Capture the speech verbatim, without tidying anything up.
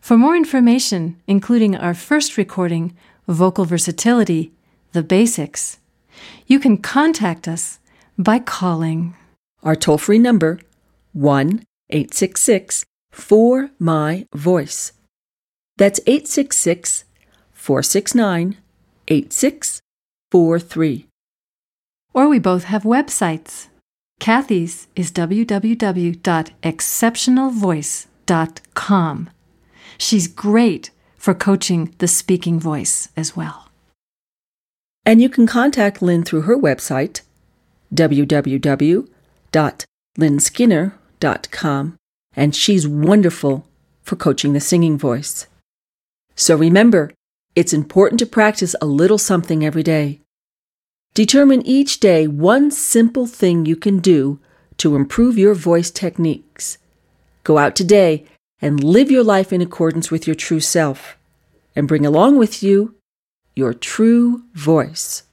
For more information, including our first recording, Vocal Versatility, The Basics, you can contact us by calling our toll-free number, one eight six six four M Y voice. That's eight six six four six nine eight six four three. Or we both have websites. Kathy's is w w w dot exceptional voice dot com. She's great for coaching the speaking voice as well. And you can contact Lynn through her website, w w w dot lynn skinner dot com, and she's wonderful for coaching the singing voice. So remember, it's important to practice a little something every day. Determine each day one simple thing you can do to improve your voice techniques. Go out today and live your life in accordance with your true self, and bring along with you your true voice.